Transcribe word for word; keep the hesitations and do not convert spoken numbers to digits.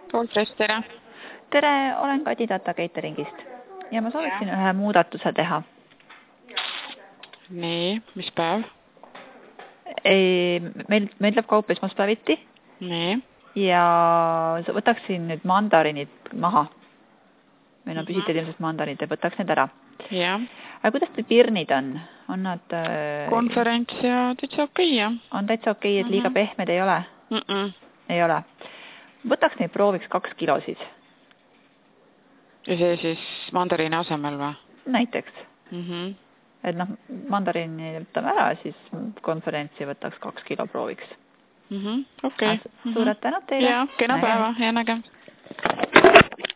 Kooltres, tere. Tere, olen Kadi Tata Cateringist ja ma sooviksin ühe muudatuse teha. Nii, mis päev? Ei, meil, meil läheb kaup esmaspäeviti. Nii. Ja võtaksin nüüd mandarinid maha. Meil on püsitelimsed mandarinid ja võtaks need ära. Ja. Aga kuidas need pirnid on? On nad... Konferents ja täitsa okei, jah. On täitsa okei, et liiga pehmed ei ole? Mm -mm. Ei ole. Võtaks neid prooviks kaks kilo siis. Ja see siis mandariini asemel või? Näiteks. Mm -hmm. Et noh, mandariini võtame ära, siis konferentsi võtaks kaks kilo prooviks. Mm -hmm. Okei. Okay. Suured tänud teile. Ja, kena päeva ja nägem.